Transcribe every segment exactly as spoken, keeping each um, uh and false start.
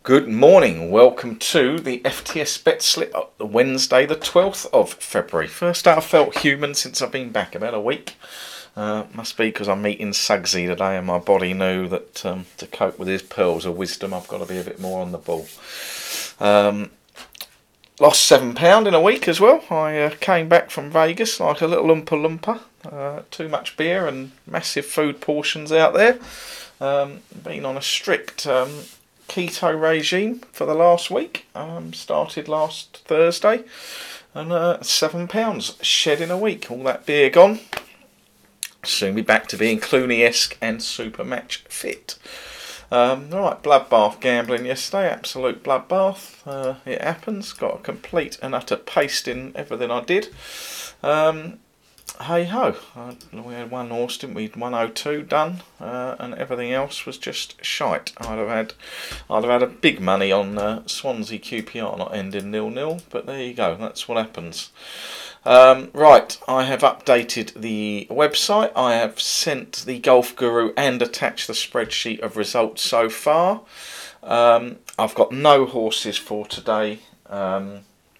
Good morning, welcome to the F T S Bet Slip of Wednesday the twelfth of February. First I felt human since I've been back, about a week. Uh, must be because I'm meeting Suggsy today and my body knew that um, to cope with his pearls of wisdom I've got to be a bit more on the ball. Um, lost seven pounds in a week as well. I uh, came back from Vegas like a little Oompa Loompa. Uh, too much beer and massive food portions out there. Um, been on a strict um, keto regime for the last week. Um, started last Thursday, and uh, seven pounds shed in a week. All that beer gone. Soon be back to being Clooney-esque and super match fit. Um, Alright, bloodbath gambling yesterday, absolute bloodbath. Uh, it happens. Got a complete and utter paste in everything I did. Um, hey ho, uh, we had one horse, didn't we? one oh two done, uh, and everything else was just shite. I'd have had, I'd have had a big money on uh, Swansea Q P R not ending nil nil, but there you go. That's what happens. Um, right, I have updated the website. I have sent the Golf Guru and attached the spreadsheet of results so far. Um, I've got no horses for today um,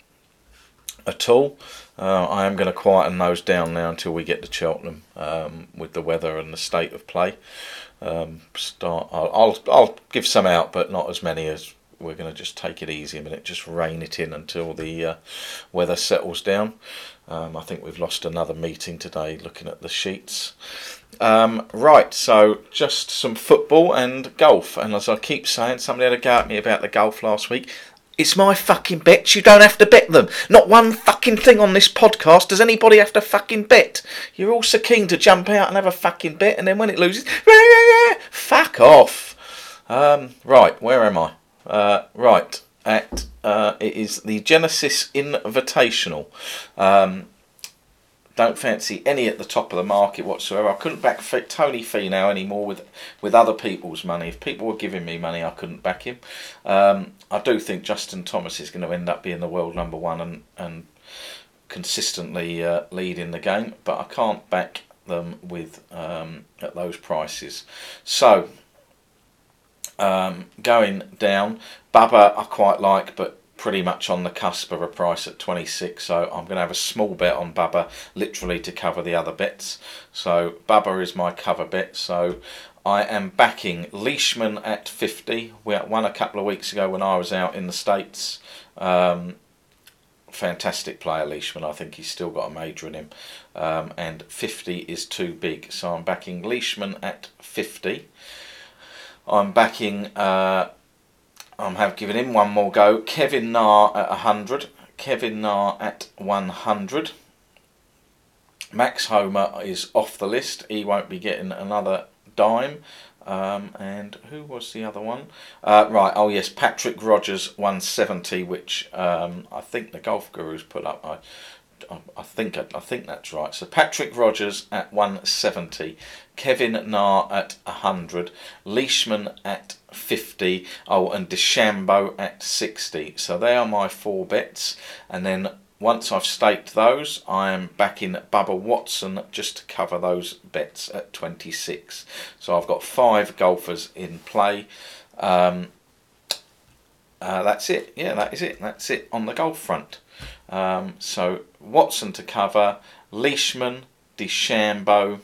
at all. Uh, I am going to quieten those down now until we get to Cheltenham um, with the weather and the state of play. Um, start. I'll, I'll I'll give some out, but not as many as we're going to just take it easy a minute, just rein it in until the uh, weather settles down. Um, I think we've lost another meeting today looking at the sheets. Um, right, so just some football and golf. And as I keep saying, somebody had a go at me about the golf last week. It's my fucking bets, you don't have to bet them. Not one fucking thing on this podcast does anybody have to fucking bet. You're all so keen to jump out and have a fucking bet, and then when it loses, fuck off. Um, right, where am I? Uh, right, at uh, it is the Genesis Invitational. Um, don't fancy any at the top of the market whatsoever. I couldn't back Tony Finau anymore with with other people's money. If people were giving me money, I couldn't back him. Um, I do think Justin Thomas is going to end up being the world number one and and consistently uh, leading the game, but I can't back them with um, at those prices. So um, going down, Bubba I quite like, but pretty much on the cusp of a price at twenty-six, so I'm going to have a small bet on Bubba literally to cover the other bets. So Bubba is my cover bet, so I am backing Leishman at fifty. We won a couple of weeks ago when I was out in the States. Um, fantastic player Leishman, I think he's still got a major in him, um, and fifty is too big, so I'm backing Leishman at fifty. I'm backing uh, I have given him one more go. Kevin Na at one hundred. Kevin Na at one hundred. Max Homer is off the list. He won't be getting another dime. Um, and who was the other one? Uh, right, oh yes, Patrick Rogers one seventy, which um, I think the Golf Guru's put up. I, I think I think that's right. So Patrick Rogers at one seventy, Kevin Na at one hundred, Leishman at fifty, oh, and DeChambeau at sixty. So they are my four bets. And then once I've staked those, I am backing Bubba Watson just to cover those bets at twenty-six. So I've got five golfers in play. Um, uh, that's it. Yeah, that is it. That's it on the golf front. Um, so Watson to cover, Leishman, DeChambeau,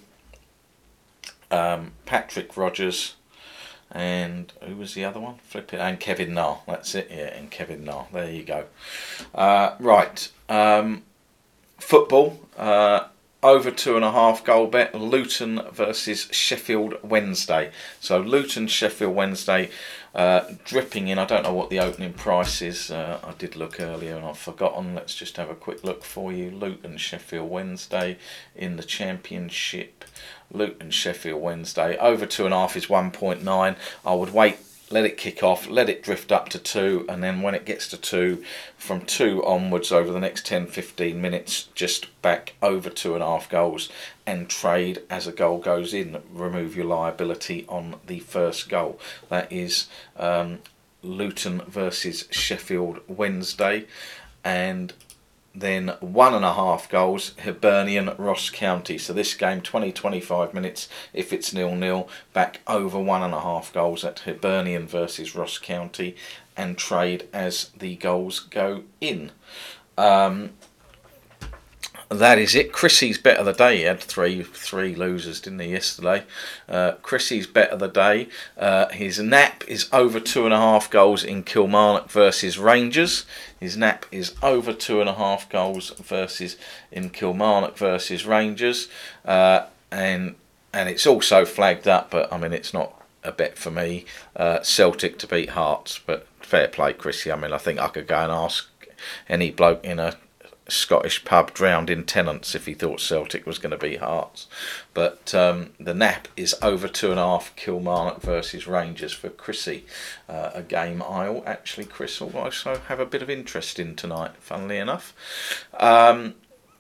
um, Patrick Rogers, and who was the other one? Flip it, and Kevin Na. That's it, yeah, and Kevin Na. There you go. Uh, right, um, football. Uh, over two and a half goal bet. Luton versus Sheffield Wednesday. So Luton Sheffield Wednesday. Uh, dripping in. I don't know what the opening price is. Uh, I did look earlier and I've forgotten. Let's just have a quick look for you. Luton Sheffield Wednesday in the Championship. Luton Sheffield Wednesday over two and a half is one point nine. I would wait, let it kick off, let it drift up to two, and then when it gets to two, from two onwards over the next ten fifteen minutes, just back over two and a half goals and trade as a goal goes in. Remove your liability on the first goal. That is um, Luton versus Sheffield Wednesday. And then one and a half goals, Hibernian Ross County. So this game, twenty to twenty-five minutes, if it's nil nil, back over one and a half goals at Hibernian versus Ross County, and trade as the goals go in. Um, that is it. Chrissy's bet of the day. He had three three losers, didn't he, yesterday? Uh, Chrissy's bet of the day. Uh, his nap is over two and a half goals in Kilmarnock versus Rangers. His nap is over two and a half goals versus in Kilmarnock versus Rangers, uh, and and it's also flagged up. But I mean, it's not a bet for me. Uh, Celtic to beat Hearts, but fair play, Chrissy. I mean, I think I could go and ask any bloke in a Scottish pub drowned in tenants if he thought Celtic was going to beat Hearts. But um, the nap is over two and a half Kilmarnock versus Rangers for Chrissy. Uh, a game I'll actually, Chris, will also have a bit of interest in tonight, funnily enough. Um,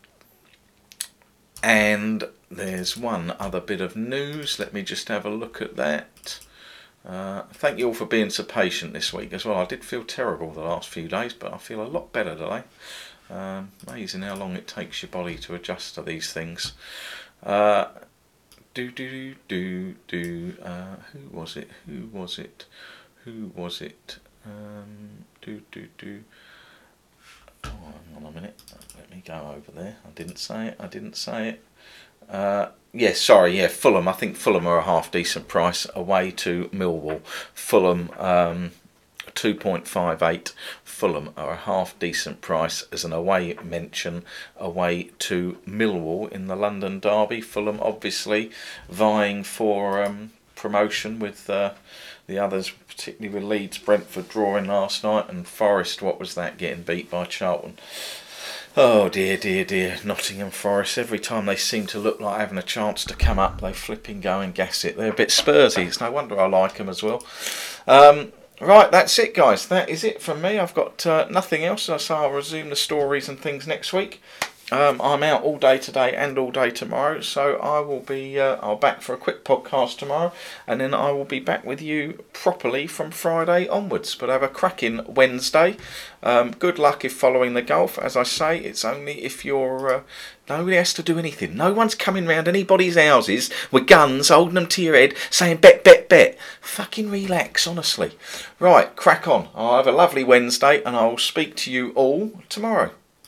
and there's one other bit of news. Let me just have a look at that. Uh, thank you all for being so patient this week as well. I did feel terrible the last few days, but I feel a lot better today. Um, amazing how long it takes your body to adjust to these things. Uh, do do do do. Uh, who was it? Who was it? Who was it? Um, do do do. Oh, hang on a minute. Let me go over there. I didn't say it. I didn't say it. Uh, yeah, sorry. Yeah, Fulham. I think Fulham are a half decent price away to Millwall. Fulham. Um, two point five eight. Fulham are a half decent price as an away mention away to Millwall in the London derby. Fulham obviously vying for um, promotion with uh, the others, particularly with Leeds, Brentford drawing last night, and Forest, what was that, getting beat by Charlton. Oh dear, dear, dear, Nottingham Forest. Every time they seem to look like having a chance to come up, they flipping go and gas it. They're a bit Spursy. It's no wonder I like them as well. Um, Right, that's it, guys. That is it from me. I've got uh, nothing else, so I'll resume the stories and things next week. Um, I'm out all day today and all day tomorrow, so I will be uh, I'll back for a quick podcast tomorrow, and then I will be back with you properly from Friday onwards. But have a cracking Wednesday. Um, good luck if following the golf. As I say, it's only if you're... Uh, nobody has to do anything. No one's coming round anybody's houses with guns, holding them to your head, saying bet, bet, bet. Fucking relax, honestly. Right, crack on. I'll have a lovely Wednesday, and I'll speak to you all tomorrow.